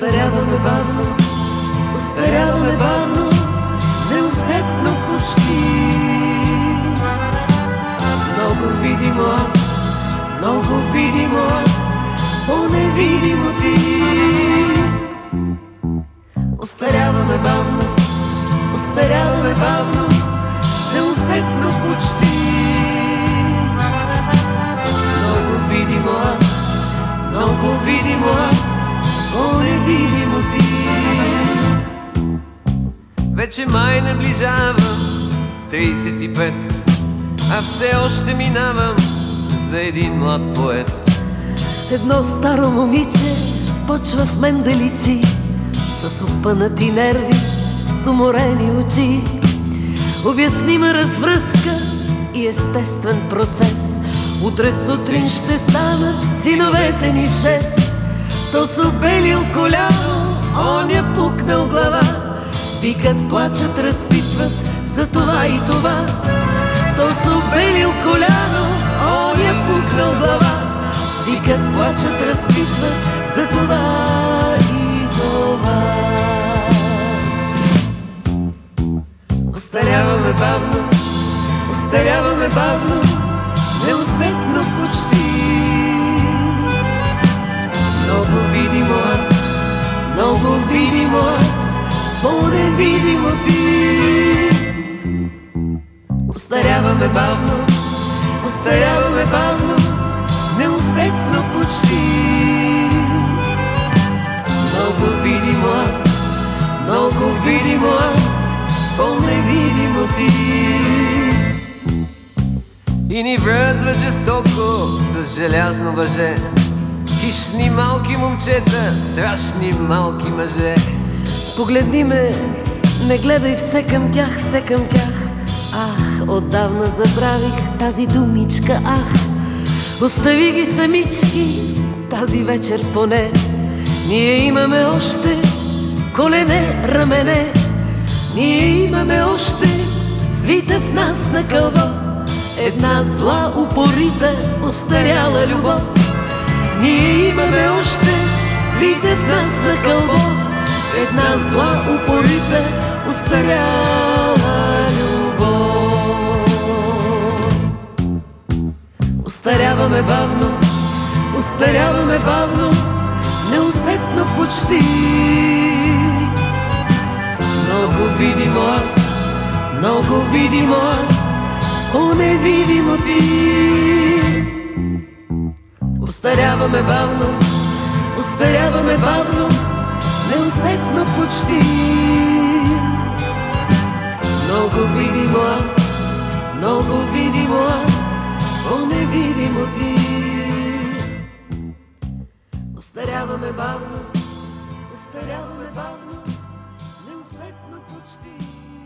Остаряваме бавно, остаряваме бавно, неусетно почти. Много видимо аз, много видимо аз, по-невидимо ти. Остаряваме бавно, остаряваме бавно, неусетно почти. Много видимо аз, много видимо аз, по-невидимо ти. Вече май наближавам 35, а все още минавам за един млад поет. Едно старо момиче почва в мен да личи, с опънати нерви, с уморени очи. Обяснима развръзка и естествен процес. Утре сутрин ще станат синовете ни 6. То с обелил коляно, оня пукнал глава. Викат, плачат, разпитват за това и това. То с обелил коляно, оня пукнал глава. Викат, плачат, разпитват за това и това. Остаряваме бавно, остаряваме бавно, неусетно почти. Много видимо аз, много видимо аз, по-невидимо ти. Остаряваме бавно, остаряваме бавно, неусетно почти. Много видимо аз, много видимо аз, по-невидимо ти. И ни връзва жестоко с желязно въже. Хищни малки момчета, страшни малки мъже. Погледни ме, не гледай все към тях, все към тях. Ах, отдавна забравих тази думичка, ах. Остави ги самички тази вечер поне. Ние имаме още колене, рамене. Ние имаме още свита в нас на кълбо. Една зла, упорита, остаряла любов. Ние имаме още свита в нас на кълбо. Една зла, упорита, остаряла любов. Остаряваме бавно, остаряваме бавно, неусетно почти. Много видимо аз, много видимо аз, по-невидимо ти. Остаряваме бавно, остаряваме бавно, неусетно почти. Много видимо аз, много видимо аз, по-невидимо ти. Остаряваме бавно, остаряваме бавно, неусетно почти.